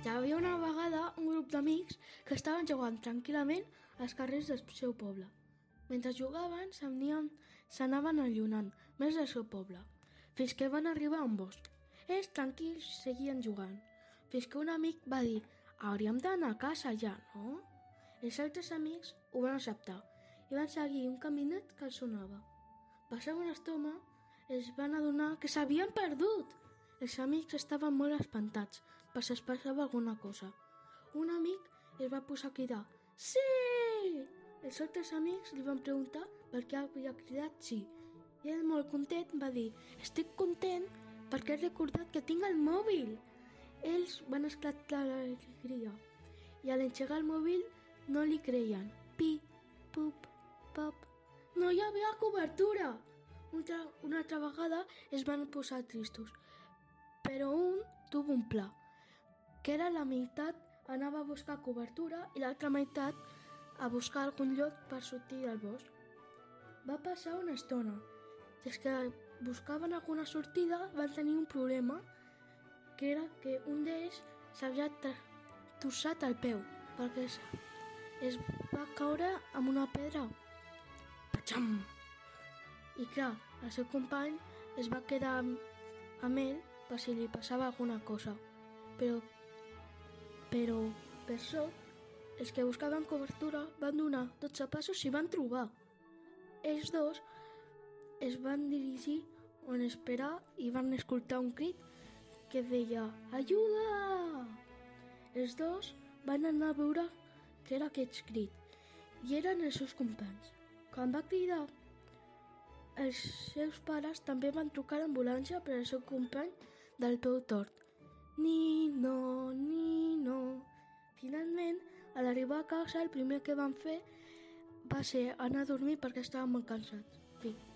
Hi havia una vegada un grup d'amics que estaven jugant tranquil·lament als carrers del seu poble. Mentre jugaven, s'anaven allunant més del seu poble, fins que van arribar a un bosc. Ells tranquils seguien jugant, fins que un amic va dir «Hauríem d'anar a casa ja, no?» Els altres amics ho van acceptar i van seguir un caminet que els sonava. Passava una estona, es van adonar que s'havien perdut. Els amics estaven molt espantats per si es passava alguna cosa. Un amic es va posar a cridar «Sí!». Els altres amics li van preguntar per què havia cridat «sí». I ell, molt content, va dir «Estic content perquè he recordat que tinc el mòbil». Ells van esclatar d'alegria i a l'engegar el mòbil no li creien. Pi, pup, pop... No hi havia cobertura! Una altra vegada es van posar tristos, però un tuvo un pla, que era la meitat anava a buscar cobertura i l'altra meitat a buscar algun lloc per sortir del bosc. Va passar una estona. Des que buscaven alguna sortida van tenir un problema, que era que un d'ells s'havia torçat el peu perquè es va caure amb una pedra. Patxam! I clar, el seu company es va quedar amb ell per si li passava alguna cosa. Però per sort, els que buscaven cobertura van donar 12 passos i van trobar. Ells dos es van dirigir on esperar i van escoltar un crit que deia «Ajuda!». Els dos van anar a veure què era aquest crit i eren els seus companys. Quan va cridar, els seus pares també van trucar a l'ambulància per al seu company del peu tort. Nino, Nino... Finalment, a l'arribar a casa, el primer que van fer va ser anar a dormir perquè estaven molt cansats. Fi.